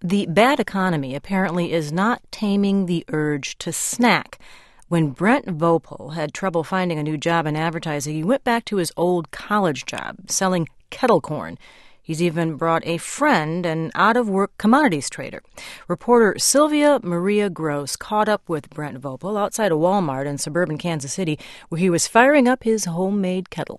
The bad economy apparently is not taming the urge to snack. When Brent Vopel had trouble finding a new job in advertising, he went back to his old college job, selling kettle corn. He's even brought a friend, an out-of-work commodities trader. Reporter Sylvia Maria Gross caught up with Brent Vopel outside a Walmart in suburban Kansas City, where he was firing up his homemade kettle.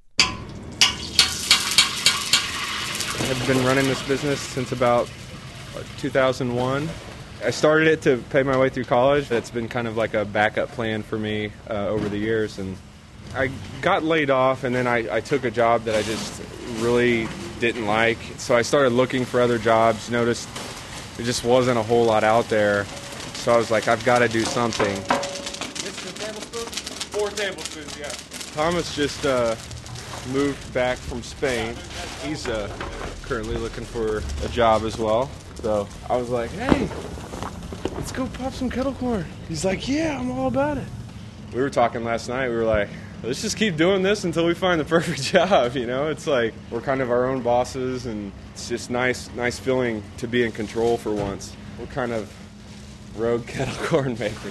I've been running this business since about 2001. I started it to pay my way through college. It's been kind of like a backup plan for me over the years. And I got laid off, and then I took a job that I just really didn't like. So I started looking for other jobs, noticed there just wasn't a whole lot out there. So I was like, I've got to do something. This is a tablespoon? 4 tablespoons, yeah. Thomas just moved back from Spain. He's currently looking for a job as well. So I was like, hey, let's go pop some kettle corn. He's like, yeah, I'm all about it. We were talking last night. We were like, let's just keep doing this until we find the perfect job. You know, it's like we're kind of our own bosses, and it's just nice feeling to be in control for once. We're kind of rogue kettle corn making.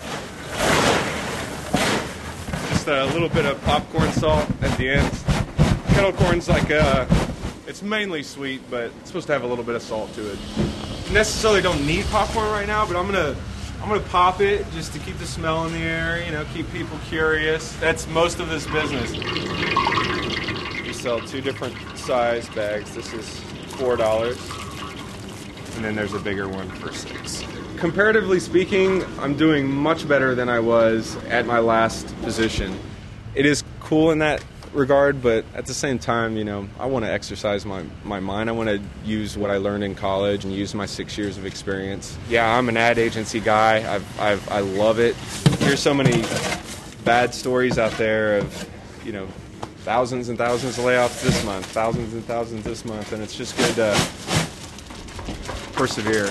Just a little bit of popcorn salt at the end. Kettle corn's like it's mainly sweet, but it's supposed to have a little bit of salt to it. Necessarily don't need popcorn right now, but I'm gonna pop it just to keep the smell in the air, you know, keep people curious. That's most of this business. We sell 2 different size bags. This is $4, and then there's a bigger one for $6. Comparatively speaking, I'm doing much better than I was at my last position. It is cool in that regard, but at the same time, you know, I want to exercise my mind. I want to use what I learned in college and use my 6 years of experience. Yeah, I'm an ad agency guy. I love it. Here's so many bad stories out there of, you know, thousands and thousands of layoffs this month, thousands and thousands this month, and it's just good to persevere.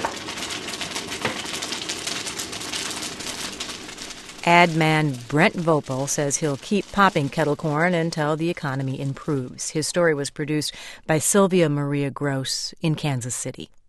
Ad man Brent Vopel says he'll keep popping kettle corn until the economy improves. His story was produced by Sylvia Maria Gross in Kansas City.